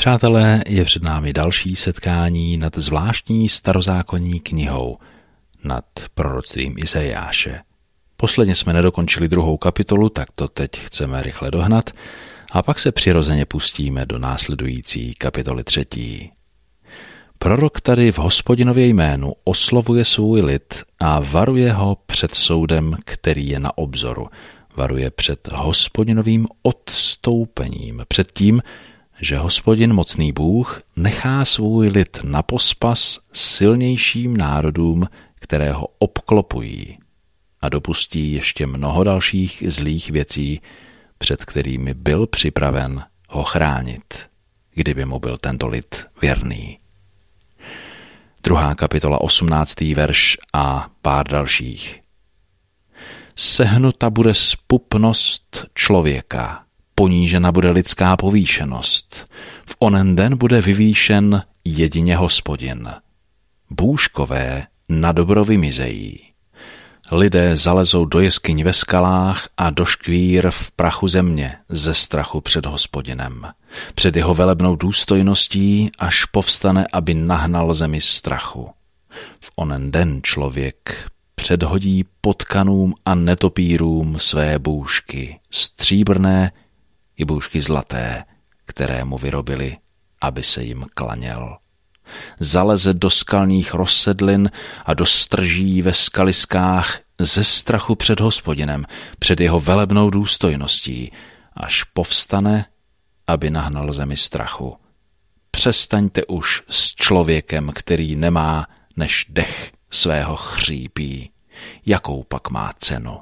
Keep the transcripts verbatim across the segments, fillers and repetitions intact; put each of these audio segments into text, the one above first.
Přátelé, je před námi další setkání nad zvláštní starozákonní knihou, nad proroctvím Izajáše. Posledně jsme nedokončili druhou kapitolu, tak to teď chceme rychle dohnat a pak se přirozeně pustíme do následující kapitoly třetí. Prorok tady v Hospodinově jménu oslovuje svůj lid a varuje ho před soudem, který je na obzoru. Varuje před Hospodinovým odstoupením, před tím, že Hospodin mocný Bůh nechá svůj lid na pospas silnějším národům, které ho obklopují, a dopustí ještě mnoho dalších zlých věcí, před kterými byl připraven ho chránit, kdyby mu byl tento lid věrný. Druhá kapitola, osmnáctý verš a pár dalších. Sehnuta bude zpupnost člověka, ponížena bude lidská povýšenost. V onen den bude vyvýšen jedině Hospodin. Bůžkové na dobro vymizejí. Lidé zalezou do jeskyň ve skalách a do škvír v prachu země ze strachu před Hospodinem. Před jeho velebnou důstojností, až povstane, aby nahnal zemi strachu. V onen den člověk předhodí potkanům a netopírům své bůžky, stříbrné i bůžky zlaté, které mu vyrobili, aby se jim klaněl. Zaleze do skalních rozsedlin a do strží ve skaliskách ze strachu před Hospodinem, před jeho velebnou důstojností, až povstane, aby nahnal zemi strachu. Přestaňte už s člověkem, který nemá než dech svého chřípí. Jakou pak má cenu?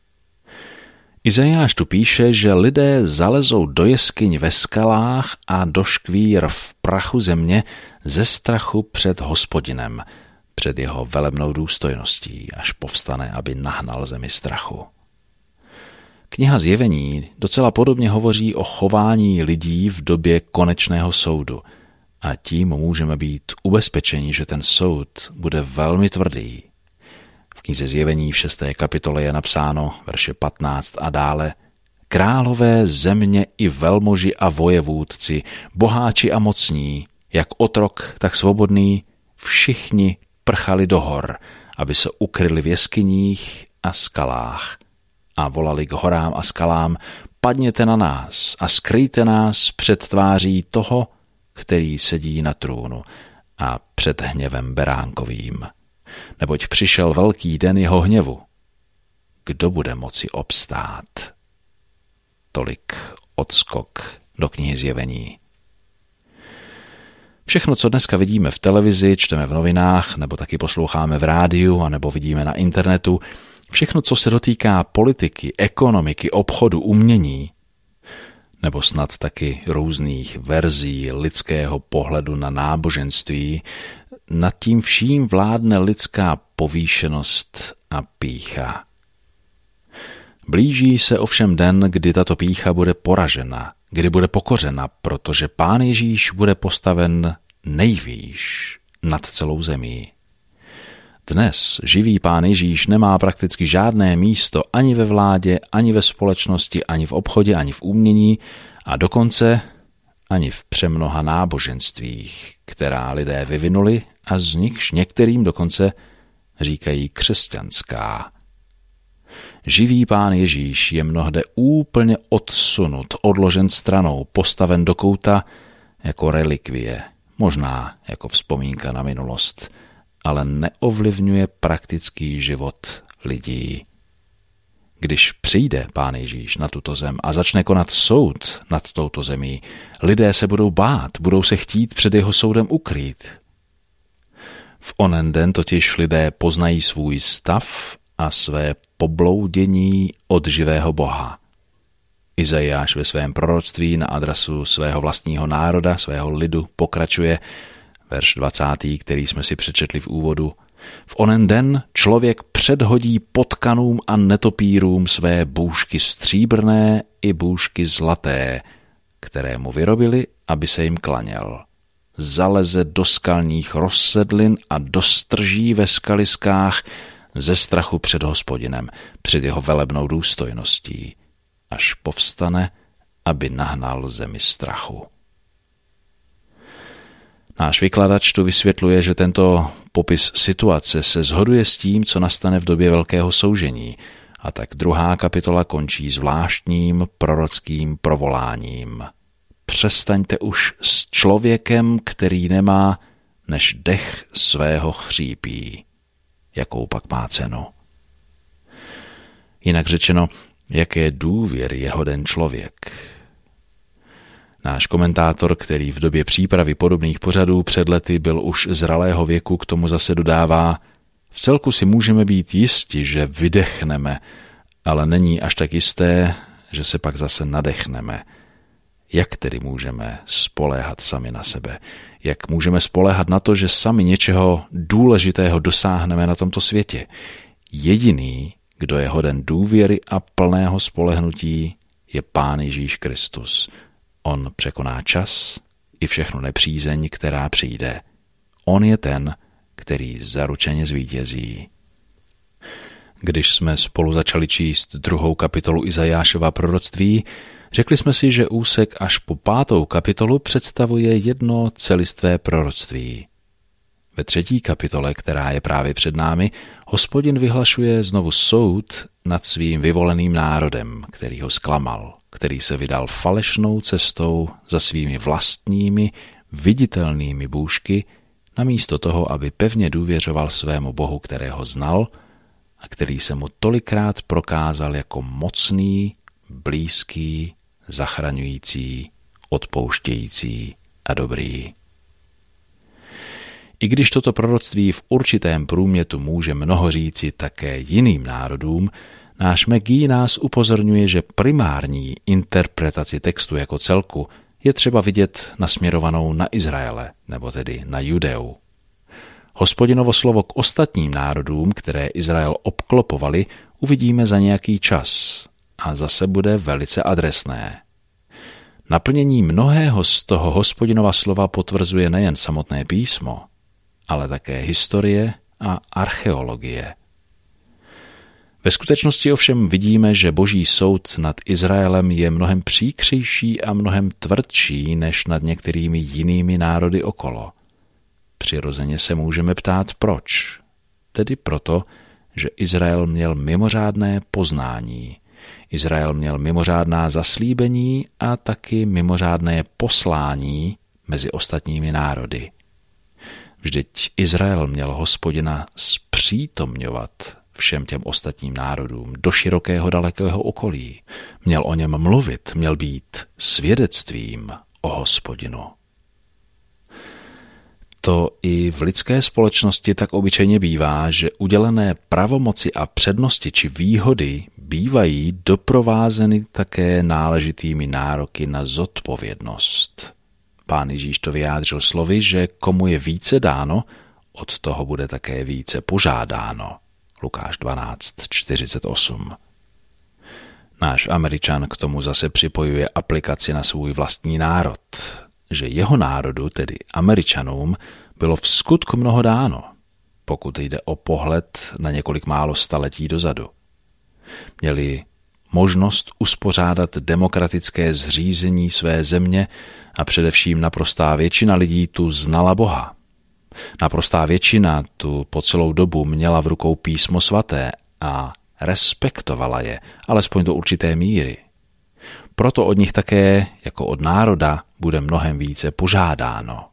Izajáš tu píše, že lidé zalezou do jeskyň ve skalách a do škvír v prachu země ze strachu před Hospodinem, před jeho velebnou důstojností, až povstane, aby nahnal zemi strachu. Kniha Zjevení docela podobně hovoří o chování lidí v době konečného soudu a tím můžeme být ubezpečeni, že ten soud bude velmi tvrdý. V knize Zjevení v šesté kapitole je napsáno, verše patnáct a dále: Králové země i velmoži a vojevůdci, boháči a mocní, jak otrok, tak svobodný, všichni prchali do hor, aby se ukryli v jeskyních a skalách. A volali k horám a skalám: padněte na nás a skryjte nás před tváří toho, který sedí na trůnu, a před hněvem beránkovým. Neboť přišel velký den jeho hněvu. Kdo bude moci obstát? Tolik odskok do knihy Zjevení. Všechno, co dneska vidíme v televizi, čteme v novinách, nebo taky posloucháme v rádiu, anebo vidíme na internetu, všechno, co se dotýká politiky, ekonomiky, obchodu, umění, nebo snad taky různých verzí lidského pohledu na náboženství, nad tím vším vládne lidská povýšenost a pýcha. Blíží se ovšem den, kdy tato pýcha bude poražena, kdy bude pokořena, protože Pán Ježíš bude postaven nejvýš nad celou zemí. Dnes živý Pán Ježíš nemá prakticky žádné místo ani ve vládě, ani ve společnosti, ani v obchodě, ani v umění a dokonce ani v přemnoha náboženstvích, která lidé vyvinuli a z nichž některým dokonce říkají křesťanská. Živý Pán Ježíš je mnohde úplně odsunut, odložen stranou, postaven do kouta jako relikvie, možná jako vzpomínka na minulost, ale neovlivňuje praktický život lidí. Když přijde Pán Ježíš na tuto zem a začne konat soud nad touto zemí, lidé se budou bát, budou se chtít před jeho soudem ukrýt. V onen den totiž lidé poznají svůj stav a své pobloudění od živého Boha. Izajáš ve svém proroctví na adresu svého vlastního národa, svého lidu pokračuje, verš dvacátý, který jsme si přečetli v úvodu. V onen den člověk předhodí potkanům a netopírům své bůžky stříbrné i bůžky zlaté, které mu vyrobili, aby se jim klaněl. Zaleze do skalních rozsedlin a do strží ve skaliskách ze strachu před Hospodinem, před jeho velebnou důstojností, až povstane, aby nahnal zemi strachu. Náš vykladač tu vysvětluje, že tento popis situace se shoduje s tím, co nastane v době velkého soužení, a tak druhá kapitola končí zvláštním prorockým provoláním. Přestaňte už s člověkem, který nemá než dech svého chřípí. Jakou pak má cenu? Jinak řečeno, jaké důvěry je hoden člověk. Náš komentátor, který v době přípravy podobných pořadů před lety byl už zralého věku, k tomu zase dodává: v celku si můžeme být jisti, že vydechneme, ale není až tak jisté, že se pak zase nadechneme. Jak tedy můžeme spoléhat sami na sebe? Jak můžeme spoléhat na to, že sami něčeho důležitého dosáhneme na tomto světě? Jediný, kdo je hoden důvěry a plného spolehnutí, je Pán Ježíš Kristus. On překoná čas i všechnu nepřízeň, která přijde. On je ten, který zaručeně zvítězí. Když jsme spolu začali číst druhou kapitolu Izajášova proroctví, řekli jsme si, že úsek až po pátou kapitolu představuje jedno celistvé proroctví. Ve třetí kapitole, která je právě před námi, Hospodin vyhlašuje znovu soud nad svým vyvoleným národem, který ho zklamal, který se vydal falešnou cestou za svými vlastními, viditelnými bůžky, namísto toho, aby pevně důvěřoval svému Bohu, kterého znal a který se mu tolikrát prokázal jako mocný, blízký, zachraňující, odpouštějící a dobrý. I když toto proroctví v určitém průmětu může mnoho říci také jiným národům, náš McGee nás upozorňuje, že primární interpretaci textu jako celku je třeba vidět nasměrovanou na Izraele, nebo tedy na Judeu. Hospodinovo slovo k ostatním národům, které Izrael obklopovali, uvidíme za nějaký čas a zase bude velice adresné. Naplnění mnohého z toho Hospodinova slova potvrzuje nejen samotné písmo, ale také historie a archeologie. Ve skutečnosti ovšem vidíme, že boží soud nad Izraelem je mnohem příkřejší a mnohem tvrdší než nad některými jinými národy okolo. Přirozeně se můžeme ptát proč. Tedy proto, že Izrael měl mimořádné poznání. Izrael měl mimořádná zaslíbení a taky mimořádné poslání mezi ostatními národy. Vždyť Izrael měl Hospodina zpřítomňovat všem těm ostatním národům do širokého dalekého okolí. Měl o něm mluvit, měl být svědectvím o Hospodinu. To i v lidské společnosti tak obyčejně bývá, že udělené pravomoci a přednosti či výhody bývají doprovázeny také náležitými nároky na zodpovědnost. Pán Ježíš to vyjádřil slovy, že komu je více dáno, od toho bude také více požádáno. Lukáš dvanáct čtyřicet osm. Náš Američan k tomu zase připojuje aplikaci na svůj vlastní národ, že jeho národu, tedy Američanům, bylo v skutku mnoho dáno, pokud jde o pohled na několik málo staletí dozadu. Měli možnost uspořádat demokratické zřízení své země a především naprostá většina lidí tu znala Boha. Naprostá většina tu po celou dobu měla v rukou písmo svaté a respektovala je, alespoň do určité míry. Proto od nich také, jako od národa, bude mnohem více požádáno.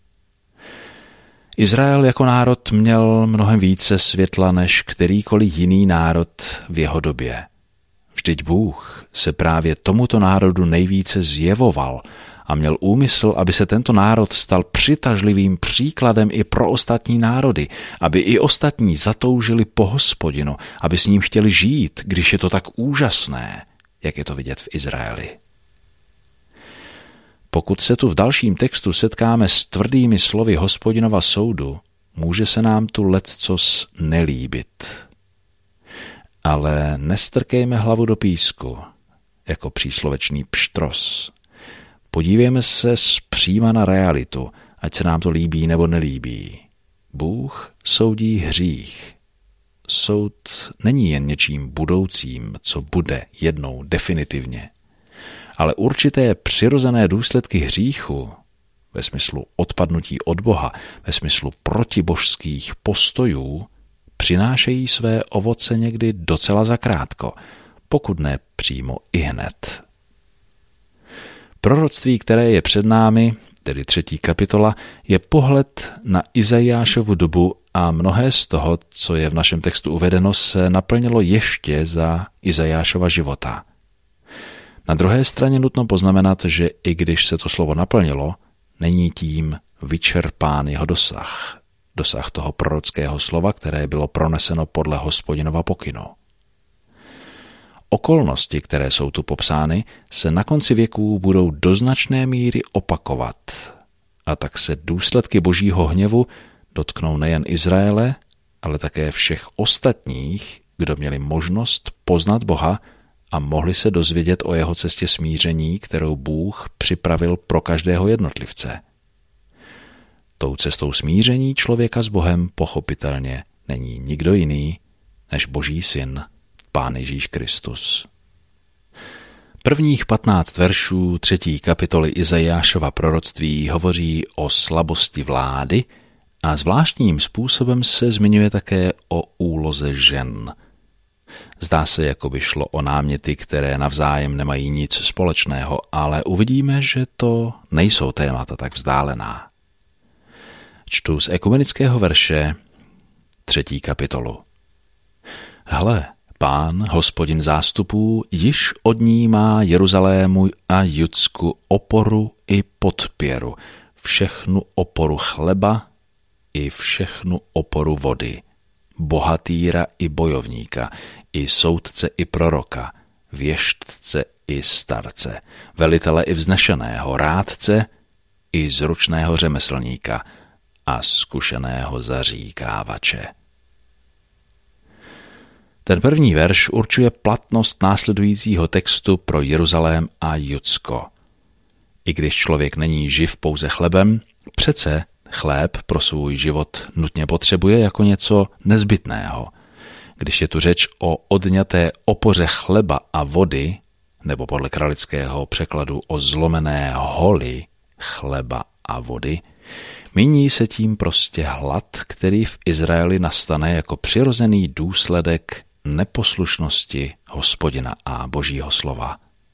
Izrael jako národ měl mnohem více světla než kterýkoliv jiný národ v jeho době. Vždyť Bůh se právě tomuto národu nejvíce zjevoval a měl úmysl, aby se tento národ stal přitažlivým příkladem i pro ostatní národy, aby i ostatní zatoužili po Hospodinu, aby s ním chtěli žít, když je to tak úžasné, jak je to vidět v Izraeli. Pokud se tu v dalším textu setkáme s tvrdými slovy Hospodinova soudu, může se nám tu leccos nelíbit. Ale nestrkejme hlavu do písku, jako příslovečný pštros. Podívejme se zpříma na realitu, ať se nám to líbí nebo nelíbí. Bůh soudí hřích. Soud není jen něčím budoucím, co bude jednou definitivně, ale určité přirozené důsledky hříchu ve smyslu odpadnutí od Boha, ve smyslu protibožských postojů, přinášejí své ovoce někdy docela zakrátko, pokud ne přímo ihned. Proroctví, které je před námi, tedy třetí kapitola, je pohled na Izajášovu dobu a mnohé z toho, co je v našem textu uvedeno, se naplnilo ještě za Izajášova života. Na druhé straně nutno poznamenat, že i když se to slovo naplnilo, není tím vyčerpán jeho dosah. Dosah toho prorockého slova, které bylo proneseno podle Hospodinova pokynu. Okolnosti, které jsou tu popsány, se na konci věků budou do značné míry opakovat. A tak se důsledky božího hněvu dotknou nejen Izraele, ale také všech ostatních, kdo měli možnost poznat Boha a mohli se dozvědět o jeho cestě smíření, kterou Bůh připravil pro každého jednotlivce. Tou cestou smíření člověka s Bohem pochopitelně není nikdo jiný než Boží syn, Pán Ježíš Kristus. Prvních patnáct veršů třetí kapitoly Izajášova proroctví hovoří o slabosti vlády a zvláštním způsobem se zmiňuje také o úloze žen. Zdá se, jako by šlo o náměty, které navzájem nemají nic společného, ale uvidíme, že to nejsou témata tak vzdálená. Čtu z ekumenického verše třetí kapitolu. Hle, Pán, Hospodin zástupů, již odnímá Jeruzalému a Judsku oporu i podpěru, všechnu oporu chleba i všechnu oporu vody, bohatýra i bojovníka, i soudce i proroka, věštce i starce, velitele i vznešeného, rádce i zručného řemeslníka a zkušeného zaříkávače. Ten první verš určuje platnost následujícího textu pro Jeruzalém a Judsko. I když člověk není živ pouze chlebem, přece chléb pro svůj život nutně potřebuje jako něco nezbytného. Když je tu řeč o odňaté opoře chleba a vody, nebo podle kralického překladu o zlomené holi chleba a vody, míní se tím prostě hlad, který v Izraeli nastane jako přirozený důsledek neposlušnosti Hospodina a Božího slova.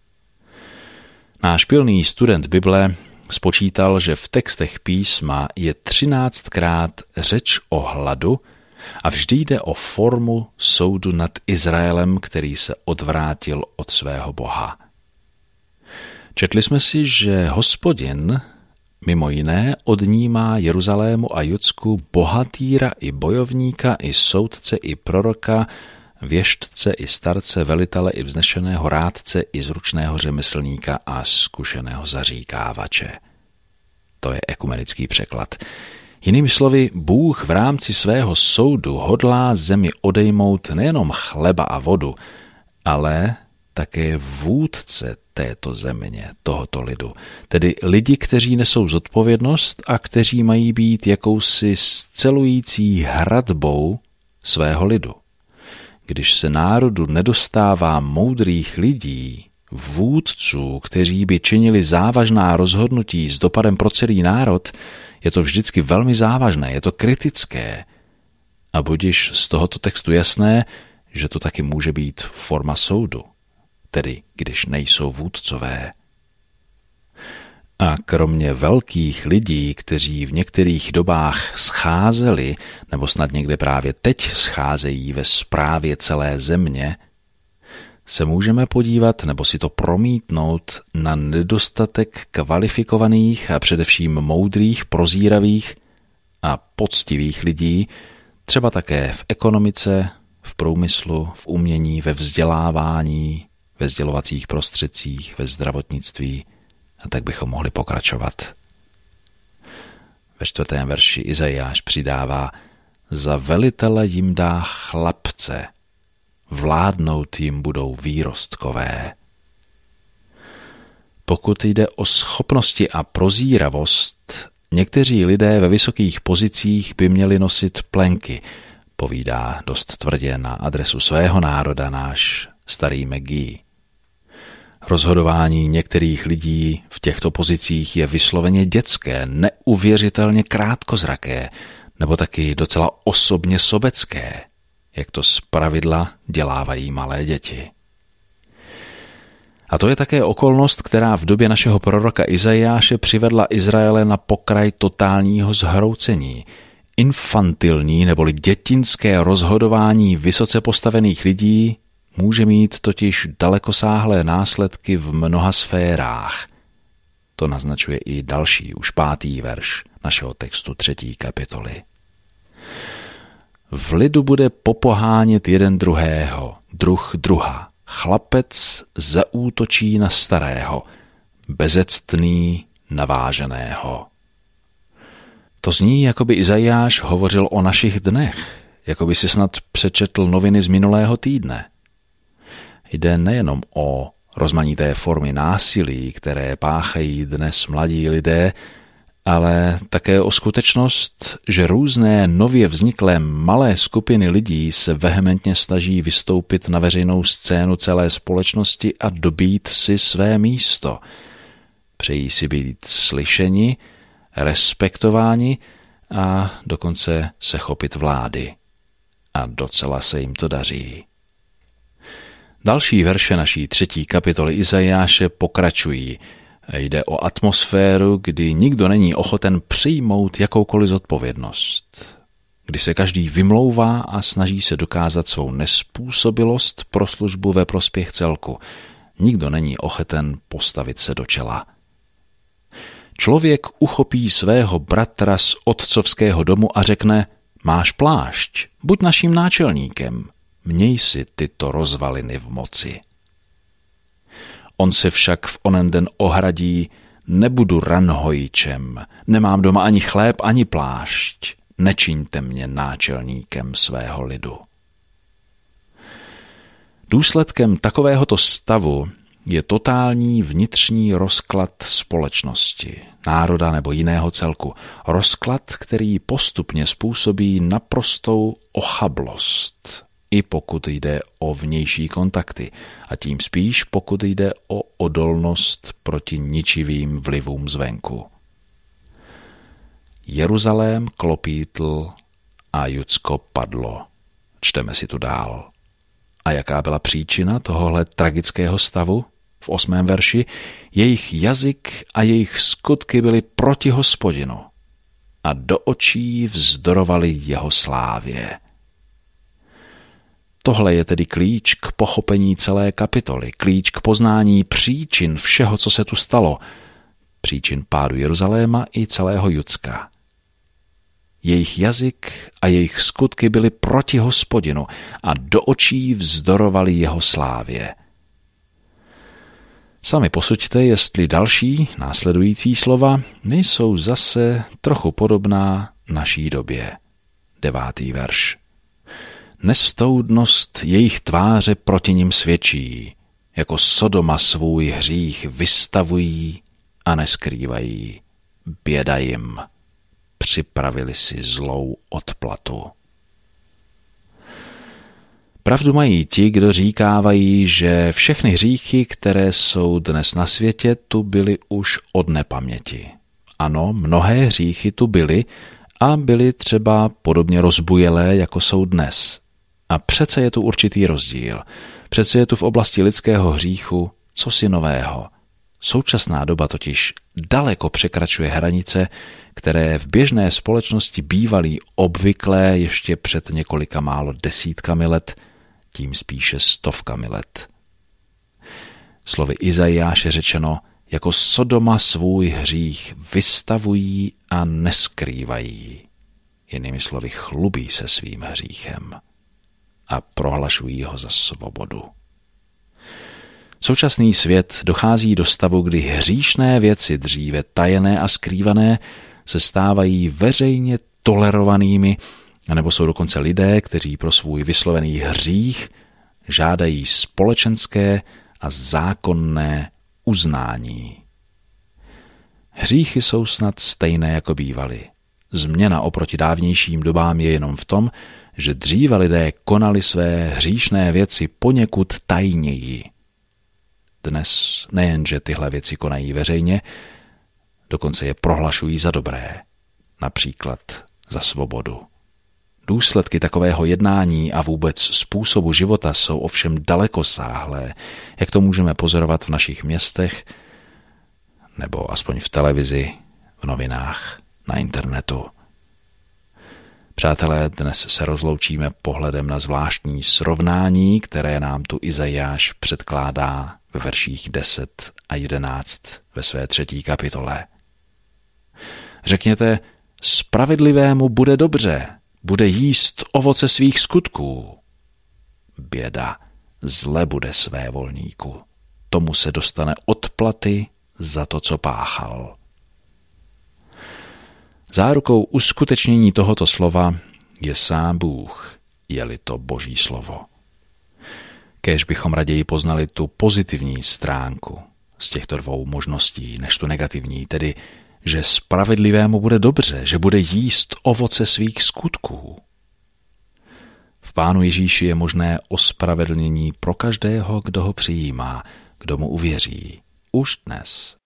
Náš pilný student Bible spočítal, že v textech písma je třináctkrát řeč o hladu a vždy jde o formu soudu nad Izraelem, který se odvrátil od svého Boha. Četli jsme si, že Hospodin mimo jiné odnímá Jeruzalému a Judsku bohatýra i bojovníka, i soudce, i proroka, věštce, i starce, velitele, i vznešeného rádce, i zručného řemeslníka a zkušeného zaříkávače. To je ekumenický překlad. Jinými slovy, Bůh v rámci svého soudu hodlá zemi odejmout nejenom chleba a vodu, ale také vůdce této země, tohoto lidu, tedy lidi, kteří nesou zodpovědnost a kteří mají být jakousi scelující hradbou svého lidu. Když se národu nedostává moudrých lidí, vůdců, kteří by činili závažná rozhodnutí s dopadem pro celý národ, je to vždycky velmi závažné, je to kritické. A budiž z tohoto textu jasné, že to taky může být forma soudu, tedy když nejsou vůdcové. A kromě velkých lidí, kteří v některých dobách scházeli, nebo snad někde právě teď scházejí ve správě celé země, se můžeme podívat nebo si to promítnout na nedostatek kvalifikovaných a především moudrých, prozíravých a poctivých lidí, třeba také v ekonomice, v průmyslu, v umění, ve vzdělávání, ve sdělovacích prostředcích, ve zdravotnictví, a tak bychom mohli pokračovat. Ve čtvrtém verši Izajáš přidává: za velitele jim dá chlapce, vládnout jim budou výrostkové. Pokud jde o schopnosti a prozíravost, někteří lidé ve vysokých pozicích by měli nosit plenky, povídá dost tvrdě na adresu svého národa náš starý Megi. Rozhodování některých lidí v těchto pozicích je vysloveně dětské, neuvěřitelně krátkozraké, nebo taky docela osobně sobecké, jak to zpravidla dělávají malé děti. A to je také okolnost, která v době našeho proroka Izajáše přivedla Izraele na pokraj totálního zhroucení. Infantilní neboli dětinské rozhodování vysoce postavených lidí může mít totiž dalekosáhlé následky v mnoha sférách. To naznačuje i další, už pátý verš našeho textu třetí kapitoly. V lidu bude popohánět jeden druhého, druh druha. Chlapec zaútočí na starého, bezectný na váženého. To zní, jako by Izajáš hovořil o našich dnech, jako by si snad přečetl noviny z minulého týdne. Jde nejenom o rozmanité formy násilí, které páchají dnes mladí lidé, ale také o skutečnost, že různé nově vzniklé malé skupiny lidí se vehementně snaží vystoupit na veřejnou scénu celé společnosti a dobít si své místo. Přejí si být slyšeni, respektováni a dokonce se chopit vlády. A docela se jim to daří. Další verše naší třetí kapitoly Izajáše pokračují. Jde o atmosféru, kdy nikdo není ochoten přijmout jakoukoliv zodpovědnost. Kdy se každý vymlouvá a snaží se dokázat svou nezpůsobilost pro službu ve prospěch celku. Nikdo není ochoten postavit se do čela. Člověk uchopí svého bratra z otcovského domu a řekne: máš plášť, buď naším náčelníkem, měj si tyto rozvaliny v moci. On se však v onen den ohradí: nebudu ranhojičem, nemám doma ani chléb, ani plášť, nečiňte mě náčelníkem svého lidu. Důsledkem takovéhoto stavu je totální vnitřní rozklad společnosti, národa nebo jiného celku. Rozklad, který postupně způsobí naprostou ochablost, i pokud jde o vnější kontakty, a tím spíš pokud jde o odolnost proti ničivým vlivům zvenku. Jeruzalém klopítl a Judsko padlo. Čteme si tu dál. A jaká byla příčina tohohle tragického stavu? V osmém verši: jejich jazyk a jejich skutky byly proti Hospodinu a do očí vzdorovali jeho slávě. Tohle je tedy klíč k pochopení celé kapitoly, klíč k poznání příčin všeho, co se tu stalo, příčin pádu Jeruzaléma i celého Judska. Jejich jazyk a jejich skutky byly proti Hospodinu a do očí vzdorovali jeho slávě. Sami posuďte, jestli další následující slova nejsou zase trochu podobná naší době. Devátý verš. Nestoudnost jejich tváře proti nim svědčí, jako Sodoma svůj hřích vystavují a neskrývají. Běda jim, připravili si zlou odplatu. Pravdu mají ti, kdo říkávají, že všechny hříchy, které jsou dnes na světě, tu byly už od nepaměti. Ano, mnohé hříchy tu byly a byly třeba podobně rozbujelé, jako jsou dnes. A přece je tu určitý rozdíl. Přece je tu v oblasti lidského hříchu cosi nového. Současná doba totiž daleko překračuje hranice, které v běžné společnosti bývaly obvyklé ještě před několika málo desítkami let, tím spíše stovkami let. Slovy Izajáše řečeno, jako Sodoma svůj hřích vystavují a neskrývají. Jinými slovy, chlubí se svým hříchem a prohlašují ho za svobodu. Současný svět dochází do stavu, kdy hříšné věci, dříve tajené a skrývané, se stávají veřejně tolerovanými, anebo jsou dokonce lidé, kteří pro svůj vyslovený hřích žádají společenské a zákonné uznání. Hříchy jsou snad stejné, jako bývaly. Změna oproti dávnějším dobám je jenom v tom, že dříve lidé konali své hříšné věci poněkud tajněji. dnes nejenže tyhle věci konají veřejně, dokonce je prohlašují za dobré, například za svobodu. Důsledky takového jednání a vůbec způsobu života jsou ovšem dalekosáhlé, jak to můžeme pozorovat v našich městech, nebo aspoň v televizi, v novinách, na internetu. Přátelé, dnes se rozloučíme pohledem na zvláštní srovnání, které nám tu Izajáš předkládá ve verších deset a jedenáct ve své třetí kapitole. Řekněte, spravedlivému bude dobře, bude jíst ovoce svých skutků. Běda, zle bude svévolníku, tomu se dostane odplaty za to, co páchal. Zárukou uskutečnění tohoto slova je sám Bůh, je-li to Boží slovo. Kéž bychom raději poznali tu pozitivní stránku z těchto dvou možností, než tu negativní, tedy, že spravedlivému bude dobře, že bude jíst ovoce svých skutků. V Pánu Ježíši je možné ospravedlnění pro každého, kdo ho přijímá, kdo mu uvěří, už dnes